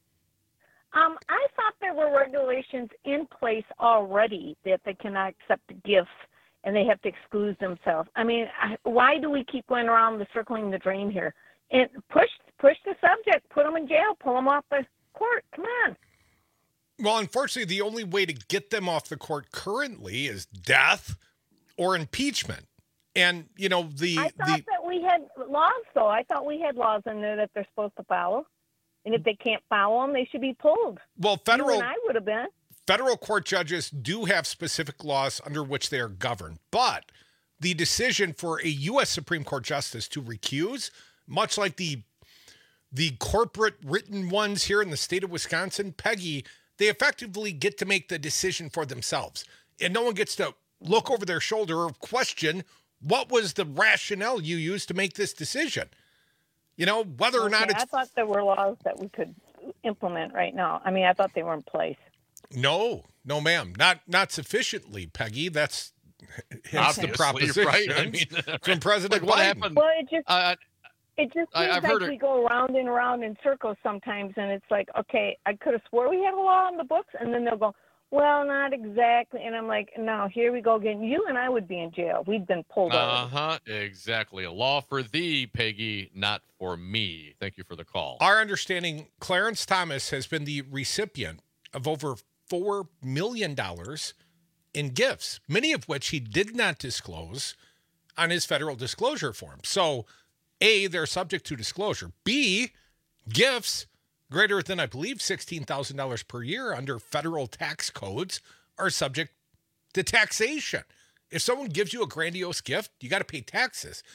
Um, I thought there were regulations in place already that they cannot accept gifts and they have to exclude themselves. I mean, I, why do we keep going around the circling the drain here? And push push the subject, put them in jail, pull them off the court. Come on. Well, unfortunately, the only way to get them off the court currently is death or impeachment. And, you know, the I thought the that we had laws, though. I thought we had laws in there that they're supposed to follow. And if they can't follow them, they should be pulled. well, federal You and I would have been. federal court judges do have specific laws under which they are governed, but the decision for a U S Supreme Court justice to recuse, much like the the corporate written ones here in the state of Wisconsin, Peggy, they effectively get to make the decision for themselves. And no one gets to look over their shoulder or question what was the rationale you used to make this decision. You know, whether or not Okay, it's I thought there were laws that we could implement right now. I mean, I thought they were in place. no, no, ma'am, not not sufficiently, Peggy. That's hence the Obviously, proposition right? I mean, from President like what Biden. happened? Well, it just Uh, it just I- seems I've like heard it- we go around and around in circles sometimes, and it's like, okay, I could have swore we had a law on the books, and then they'll go, well, not exactly, and I'm like, no, here we go again. You and I would be in jail. We'd been pulled Uh over. huh. Exactly. A law for thee, Peggy, not for me. Thank you for the call. Our understanding, Clarence Thomas has been the recipient of over four million dollars in gifts, many of which he did not disclose on his federal disclosure form. So, A, they're subject to disclosure. B, gifts greater than, I believe, sixteen thousand dollars per year under federal tax codes are subject to taxation. If someone gives you a grandiose gift, you got to pay taxes.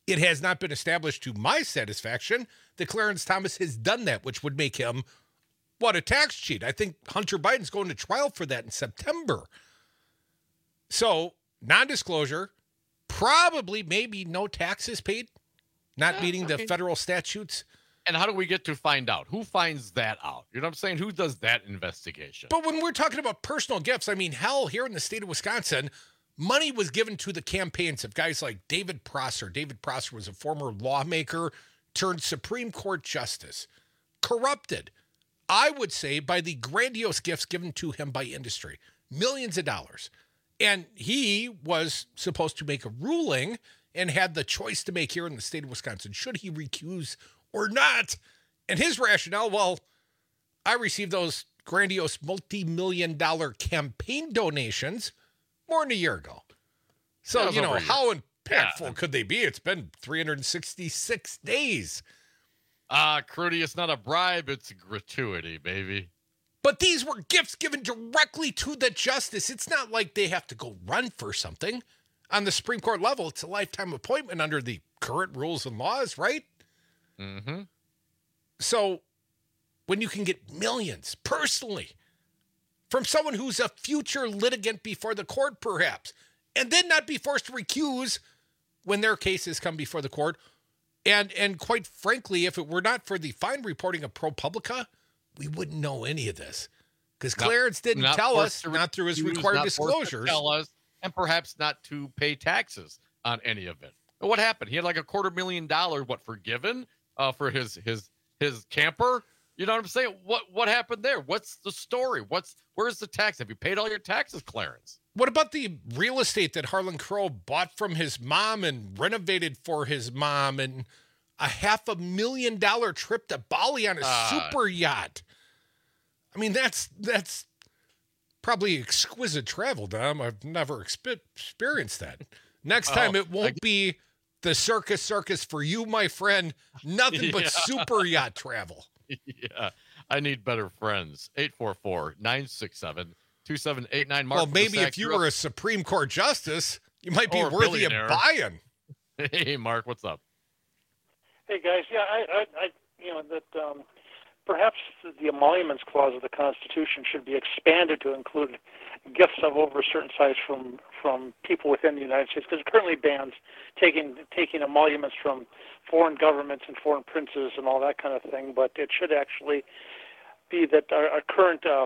it has not been established to my satisfaction that Clarence Thomas has done that, which would make him, what, a tax cheat. I think Hunter Biden's going to trial for that in September. So, non-disclosure, probably maybe no taxes paid, not meeting the federal statutes. And how do we get to find out? Who finds that out? You know what I'm saying? Who does that investigation? But when we're talking about personal gifts, I mean, hell, here in the state of Wisconsin, money was given to the campaigns of guys like David Prosser. David Prosser was a former lawmaker turned Supreme Court justice, corrupted, I would say, by the grandiose gifts given to him by industry, millions of dollars. And he was supposed to make a ruling and had the choice to make here in the state of Wisconsin. Should he recuse or not? And his rationale, well, I received those grandiose multi-million dollar campaign donations more than a year ago. So, you know, how impactful yeah. could they be? It's been three hundred sixty-six days. Ah, uh, Crudy, it's not a bribe, it's a gratuity, baby. But these were gifts given directly to the justice. It's not like they have to go run for something. On the Supreme Court level, it's a lifetime appointment under the current rules and laws, right? Mm-hmm. So when you can get millions personally from someone who's a future litigant before the court, perhaps, and then not be forced to recuse when their cases come before the court. And and quite frankly, if it were not for the fine reporting of ProPublica, we wouldn't know any of this. Because Clarence didn't tell us, not through his required disclosures. Tell us, and perhaps not to pay taxes on any of it. What happened? He had like a quarter million dollars, what, forgiven uh, for his his his camper? You know what I'm saying? What what happened there? What's the story? What's where's the tax? Have you paid all your taxes, Clarence? What about the real estate that Harlan Crow bought from his mom and renovated for his mom, and a half a million dollar trip to Bali on a uh, super yacht? I mean, that's that's probably exquisite travel, Dom. I've never exp- experienced that. Next time, oh, it won't I... be the circus circus for you, my friend. Nothing but yeah. super yacht travel. Yeah, I need better friends. eight four four, nine six seven, two seven eight nine. Mark, well, maybe if you were a Supreme Court justice, you might be worthy of buying. Hey, Mark, what's up? Hey, guys. Yeah, I, I, I you know, that um, perhaps the emoluments clause of the Constitution should be expanded to include gifts of over a certain size from from people within the United States, because it currently bans taking taking emoluments from foreign governments and foreign princes and all that kind of thing. But it should actually be that our, our current uh,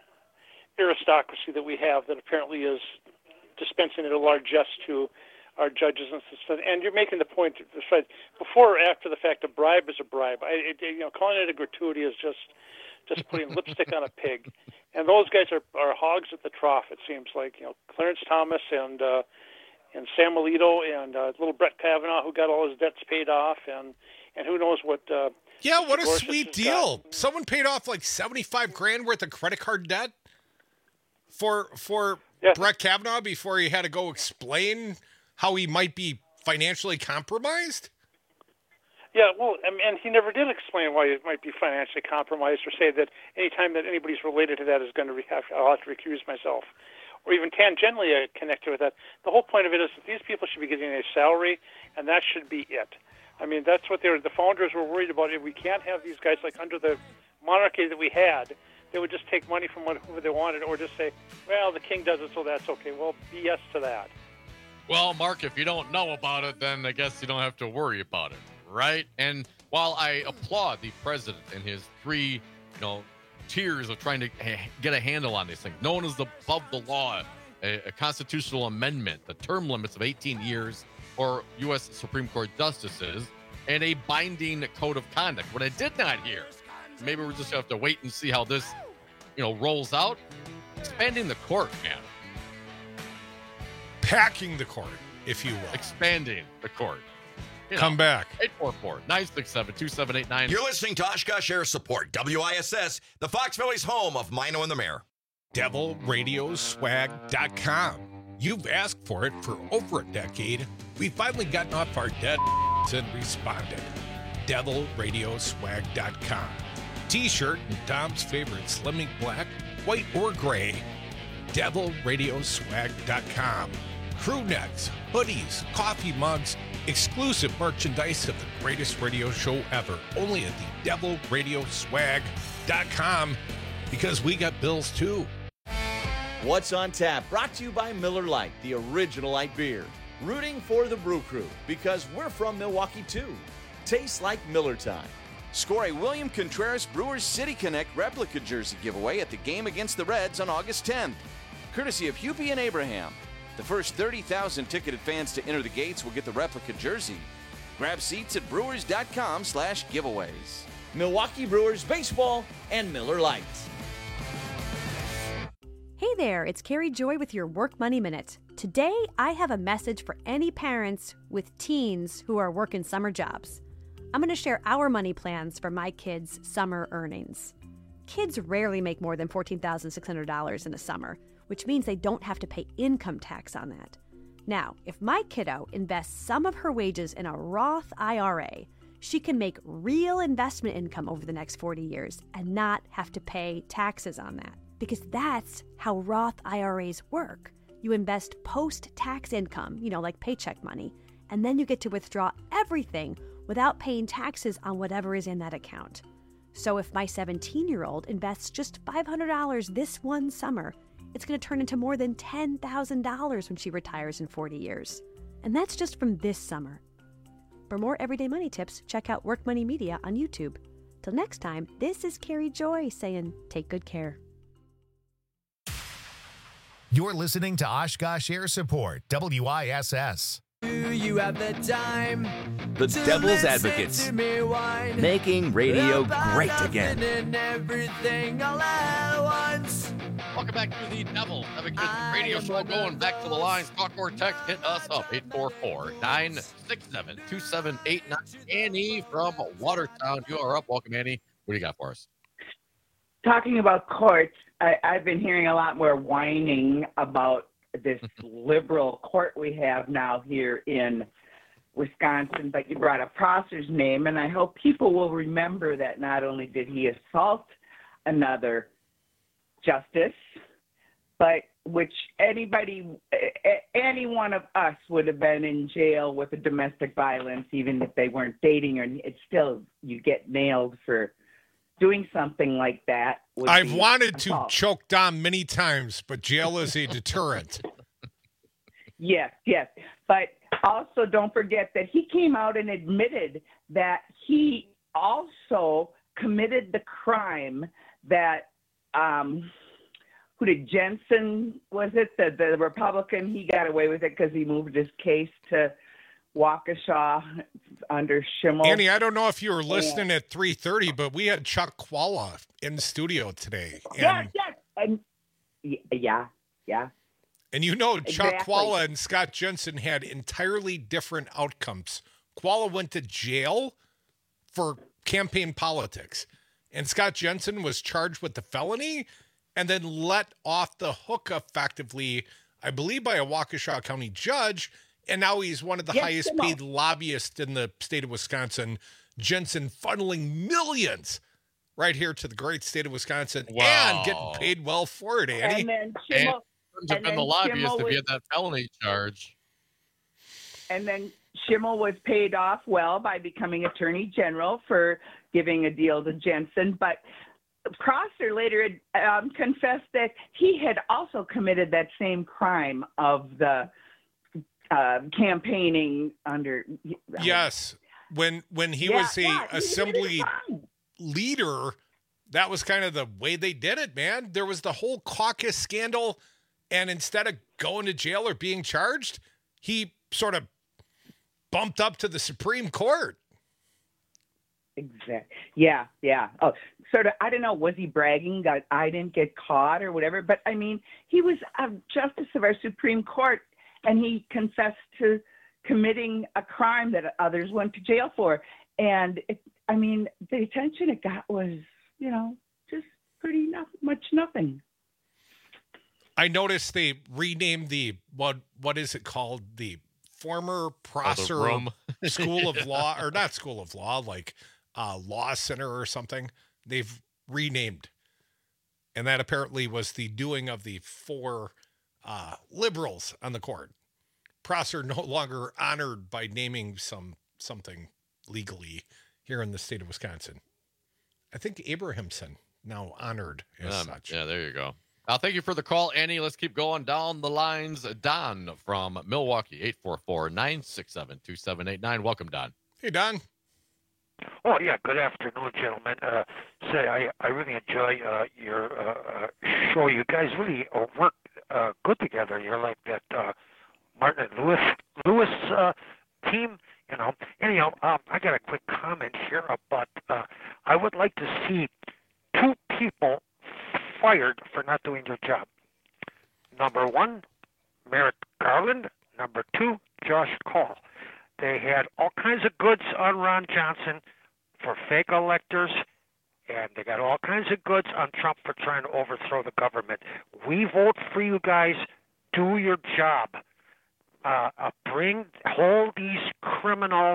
aristocracy that we have, that apparently is dispensing at a largesse to our judges and stuff. And you're making the point that before or after the fact, a bribe is a bribe. I, it, you know, calling it a gratuity is just just putting lipstick on a pig. And those guys are, are hogs at the trough, it seems like. You know, Clarence Thomas and uh, and Sam Alito and uh, little Brett Kavanaugh, who got all his debts paid off, and, and who knows what... Uh, yeah, what a sweet deal. Got. Someone paid off like seventy-five grand worth of credit card debt for, for yeah. Brett Kavanaugh before he had to go explain how he might be financially compromised? Yeah, well, and he never did explain why it might be financially compromised, or say that any time that anybody's related to that is going to have, I'll have to recuse myself, or even tangentially connected with that. The whole point of it is that these people should be getting a salary, and that should be it. I mean, that's what they were, the founders were worried about. If we can't have these guys, like under the monarchy that we had, they would just take money from whoever they wanted, or just say, well, the king does it, so that's okay. Well, B S to that. Well, Mark, if you don't know about it, then I guess you don't have to worry about it, right? And while I applaud the president and his three, you know, tiers of trying to get a handle on these things, known as the above the law, a, a constitutional amendment, the term limits of eighteen years for U S Supreme Court justices, and a binding code of conduct. What I did not hear, maybe we're just going to have to wait and see how this, you know, rolls out, expanding the court, man. Packing the court, if you will. Expanding the court. You Come know, back. eight four four, nine six seven, two seven eight nine. You're listening to Oshkosh Air Support, W I S S, the Fox Valley's home of Mino and the Mayor. devil radio swag dot com. You've asked for it for over a decade. We've finally gotten off our dead and responded. devil radio swag dot com. T-shirt in Dom's favorite Slimming black, white, or gray. devil radio swag dot com. Crew necks, hoodies, coffee mugs, exclusive merchandise of the greatest radio show ever, only at the devil radio swag dot com, because we got bills too. What's on Tap, brought to you by Miller Lite, the original light beer. Rooting for the Brew Crew, because we're from Milwaukee too. Tastes like Miller time. Score a William Contreras Brewers City Connect replica jersey giveaway at the game against the Reds on August tenth. Courtesy of Hupie and Abraham. The first thirty thousand ticketed fans to enter the gates will get the replica jersey. Grab seats at brewers.com slash giveaways. Milwaukee Brewers Baseball and Miller Lite. Hey there, it's Carrie Joy with your Work Money Minute. Today, I have a message for any parents with teens who are working summer jobs. I'm going to share our money plans for my kids' summer earnings. Kids rarely make more than fourteen thousand six hundred dollars in a summer, which means they don't have to pay income tax on that. Now, if my kiddo invests some of her wages in a Roth I R A, she can make real investment income over the next forty years and not have to pay taxes on that. Because that's how Roth I R As work. You invest post-tax income, you know, like paycheck money, and then you get to withdraw everything without paying taxes on whatever is in that account. So if my seventeen-year-old invests just five hundred dollars this one summer, it's going to turn into more than ten thousand dollars when she retires in forty years. And that's just from this summer. For more everyday money tips, check out Work Money Media on YouTube. Till next time, this is Carrie Joy saying, take good care. You're listening to Oshkosh Air Support, W I S S. Do you have the time? The Devil's Advocates, making radio great again. And everything all at once. Welcome back to the Devil's Advocates radio show. Going back to the lines. Talk or text. Hit us up. eight four four, nine six seven, two seven eight nine. Annie from Watertown. You are up. Welcome, Annie. What do you got for us? Talking about courts, I, I've been hearing a lot more whining about this liberal court we have now here in Wisconsin, but you brought up Prosser's name, and I hope people will remember that not only did he assault another justice, but which anybody, any one of us would have been in jail with a domestic violence, even if they weren't dating, or it's still, you get nailed for doing something like that. I've wanted to choke Dom many times, but jail is a deterrent. Yes, yes. But also don't forget that he came out and admitted that he also committed the crime that, um, who did Jensen, was it? The, the Republican, he got away with it because he moved his case to Waukesha under Schimmel. Annie, I don't know if you were listening and, at three thirty, but we had Chuck Qualla in the studio today. And, yes, yes. And, yeah, yeah. And you know, Chuck exactly. Qualla and Scott Jensen had entirely different outcomes. Qualla went to jail for campaign politics, and Scott Jensen was charged with the felony and then let off the hook effectively, I believe, by a Waukesha County judge. And now he's one of the yes, highest paid lobbyists in the state of Wisconsin. Jensen funneling millions right here to the great state of Wisconsin wow. and getting paid well for it, Annie. And then Schimmel, and have been the lobbyist if he had that felony charge. And then Schimmel was paid off well by becoming Attorney General for giving a deal to Jensen. But Prosser later um, confessed that he had also committed that same crime of the Uh, campaigning under. Uh, yes, when when he yeah, was a yeah, assembly leader, that was kind of the way they did it, man. There was the whole caucus scandal, and instead of going to jail or being charged, he sort of bumped up to the Supreme Court. Exactly. Yeah, yeah. Oh, sort of. I don't know. Was he bragging that I didn't get caught or whatever? But I mean, he was a justice of our Supreme Court. And he confessed to committing a crime that others went to jail for. And, it, I mean, the attention it got was, you know, just pretty no- much nothing. I noticed they renamed the, what what is it called? The former Prosser oh, School of Law, or not School of Law, like uh, Law Center or something. They've renamed. And that apparently was the doing of the four Uh, liberals on the court. Prosser no longer honored by naming some something legally here in the state of Wisconsin. I think Abrahamson now honored as um, such. Yeah, there you go. Uh, thank you for the call, Annie. Let's keep going down the lines. Don from Milwaukee, eight four four, nine six seven, two seven eight nine. Welcome, Don. Hey, Don. Oh, yeah, good afternoon, gentlemen. Uh, say, I, I really enjoy uh, your uh, uh, show. You guys really uh, work uh, good together. You're like that uh, Martin and Lewis, Lewis uh, team, you know. Anyhow, um, I got a quick comment here about uh, I would like to see two people fired for not doing their job. Number one, Merrick Garland. Number two, Josh Call. They had all kinds of goods on Ron Johnson for fake electors, and they got all kinds of goods on Trump for trying to overthrow the government. We vote for you guys. Do your job. Uh, uh, bring, hold these criminals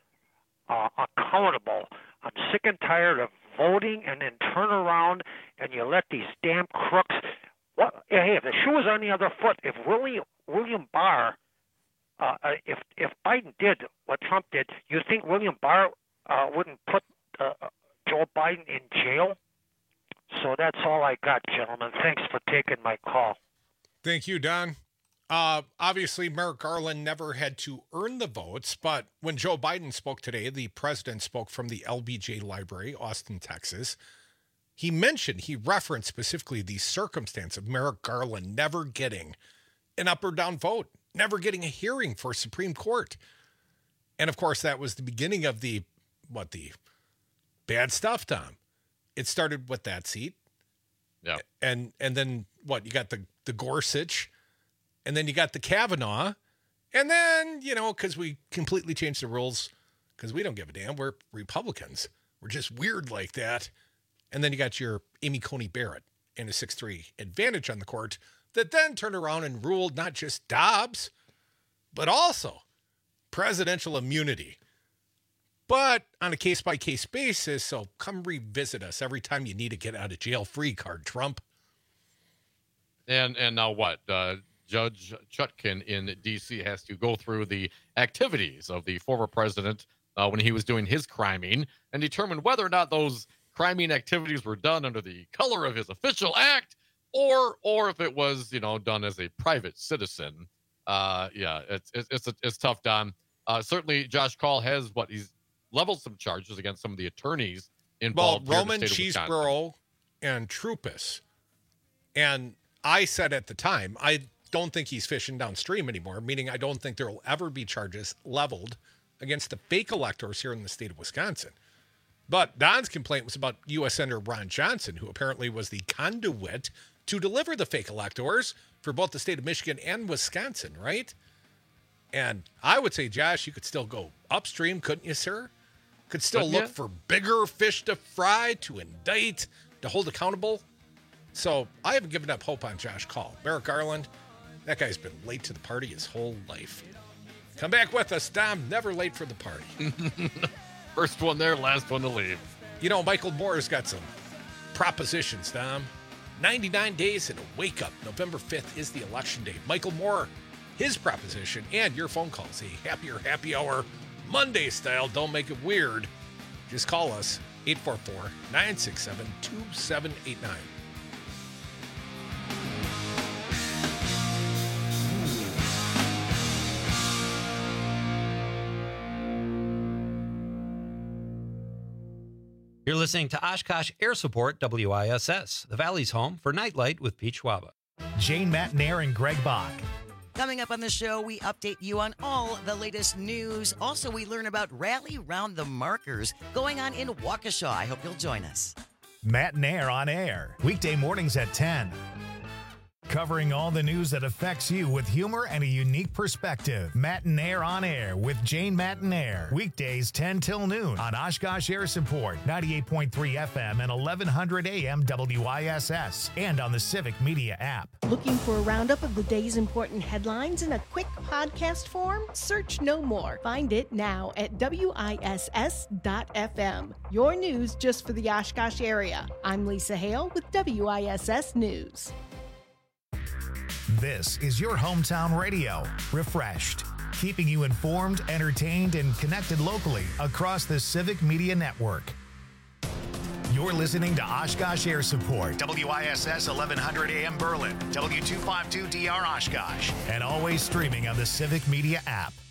uh, accountable. I'm sick and tired of voting and then turn around and you let these damn crooks. What? Hey, if the shoe was on the other foot, if William William Barr, uh, if if Biden did what Trump did, you think William Barr uh, wouldn't put uh, Joe Biden in jail? So that's all I got, gentlemen. Thanks for taking my call. Thank you, Don. Uh, obviously, Merrick Garland never had to earn the votes, but when Joe Biden spoke today, the president spoke from the L B J Library, Austin, Texas. He mentioned, he referenced specifically the circumstance of Merrick Garland never getting an up or down vote, never getting a hearing for Supreme Court. And of course, that was the beginning of the, what, the bad stuff, Tom. It started with that seat. Yeah. And, and then what, you got the, the Gorsuch, and then you got the Kavanaugh, and then, you know, because we completely changed the rules, because we don't give a damn. We're Republicans. We're just weird like that. And then you got your Amy Coney Barrett in a six three advantage on the court that then turned around and ruled not just Dobbs, but also presidential immunity. But on a case-by-case basis, so come revisit us every time you need to get out of jail free card, Trump. And and now what? Uh, Judge Chutkin in D C has to go through the activities of the former president uh, when he was doing his criming and determine whether or not those criming activities were done under the color of his official act or or if it was, you know, done as a private citizen. Uh, yeah, it's it's it's, a, it's tough, Don. Uh, certainly, Josh Call has what he's leveled some charges against some of the attorneys involved. Well, Roman Cheeseborough and Troupis. And I said at the time, I don't think he's fishing downstream anymore, meaning I don't think there will ever be charges leveled against the fake electors here in the state of Wisconsin. But Don's complaint was about U S Senator Ron Johnson, who apparently was the conduit to deliver the fake electors for both the state of Michigan and Wisconsin, right? And I would say, Josh, you could still go upstream, couldn't you, sir? Could still Couldn't look you? for bigger fish to fry, to indict, to hold accountable. So I haven't given up hope on Josh Call. Merrick Garland, that guy's been late to the party his whole life. Come back with us, Dom. Never late for the party. First one there, last one to leave. You know, Michael Moore's got some propositions, Dom. ninety-nine days and a wake-up. November fifth is the election day. Michael Moore, his proposition, and your phone calls. A happier happy hour, Monday style. Don't make it weird. Just call us, eight four four, nine six seven, two seven eight nine. You're listening to Oshkosh Air Support, W I S S, the Valley's home for Nightlight with Pete Schwaba. Jane Matnair and Greg Bach. Coming up on the show, we update you on all the latest news. Also, we learn about Rally Round the Markers going on in Waukesha. I hope you'll join us. Matnair on air, weekday mornings at ten. Covering all the news that affects you with humor and a unique perspective. Matnair on air with Jane Matnair. Weekdays ten till noon on Oshkosh Air Support, ninety-eight point three F M and eleven hundred A M W I S S, and on the Civic Media app. Looking for a roundup of the day's important headlines in a quick podcast form? Search no more. Find it now at W I S S dot F M. Your news just for the Oshkosh area. I'm Lisa Hale with W I S S News. This is your hometown radio, refreshed, keeping you informed, entertained, and connected locally across the Civic Media Network. You're listening to Oshkosh Air Support, W I S S eleven hundred A M Berlin, W two fifty-two D R Oshkosh, and always streaming on the Civic Media app.